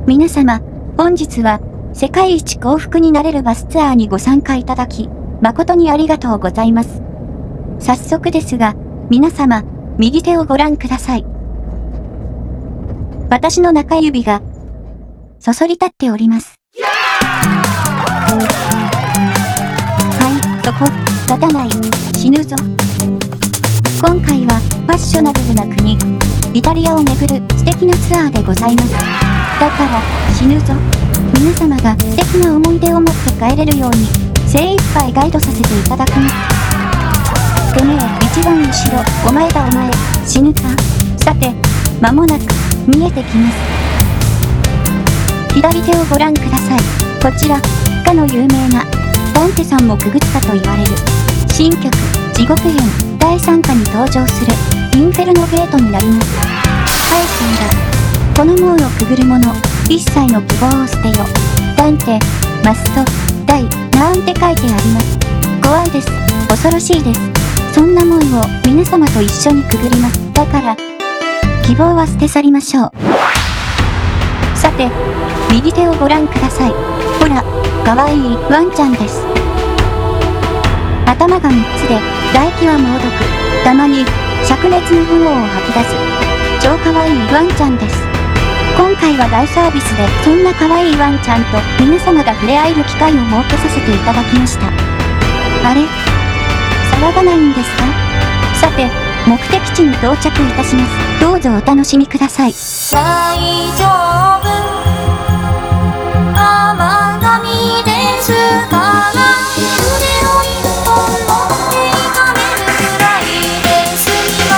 皆様、本日は世界一幸福になれるバスツアーにご参加いただき、誠にありがとうございます。早速ですが、皆様、右手をご覧ください。私の中指が、そそり立っております。はい、そこ、立たない、死ぬぞ。今回は、ファッショナブルな国、イタリアを巡る素敵なツアーでございます。だから、死ぬぞ。皆様が素敵な思い出を持って帰れるように、精一杯ガイドさせていただきます。てめえ、一番後ろ、お前だお前、死ぬか。さて、間もなく、見えてきます。左手をご覧ください。こちら、かの有名な、ダンテさんもくぐったと言われる、新曲、地獄編、第3課に登場する、インフェルノゲートになります。はい、死んだ。この門をくぐる者、一切の希望を捨てよ。ダンテ、マスト、ダイ、なんて書いてあります。怖いです。恐ろしいです。そんな門を皆様と一緒にくぐります。だから、希望は捨て去りましょう。さて、右手をご覧ください。ほら、かわいいワンちゃんです。頭が3つで、唾液は猛毒。たまに、灼熱の炎を吐き出す。超かわいいワンちゃんです。今回は大サービスで、そんなかわいいワンちゃんと皆様が触れ合える機会を設けさせていただきました。あれ？騒がないんですか？さて、目的地に到着いたします。どうぞお楽しみください。 大丈夫、甘神ですから腕を一本持っていかれるくらいで済みます。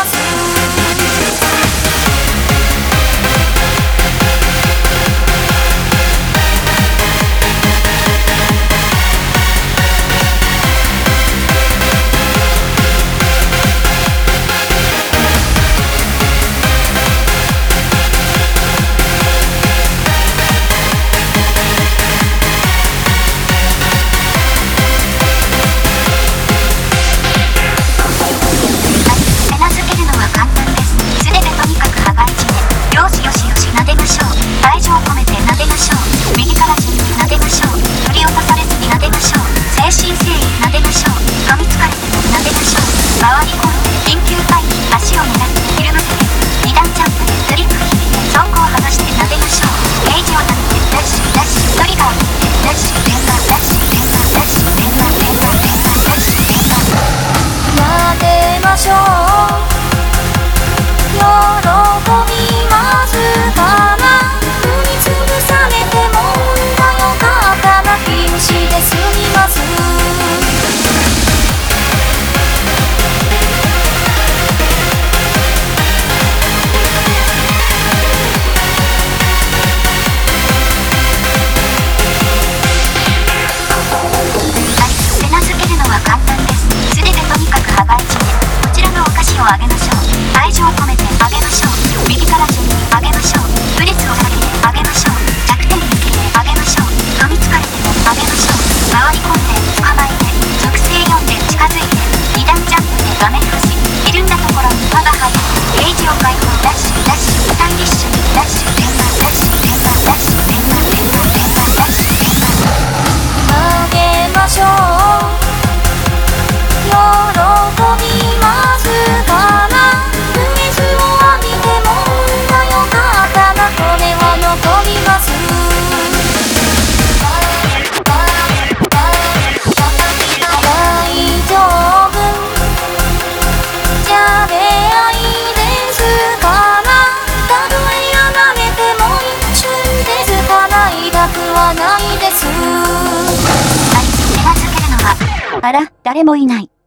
あら、誰もいない。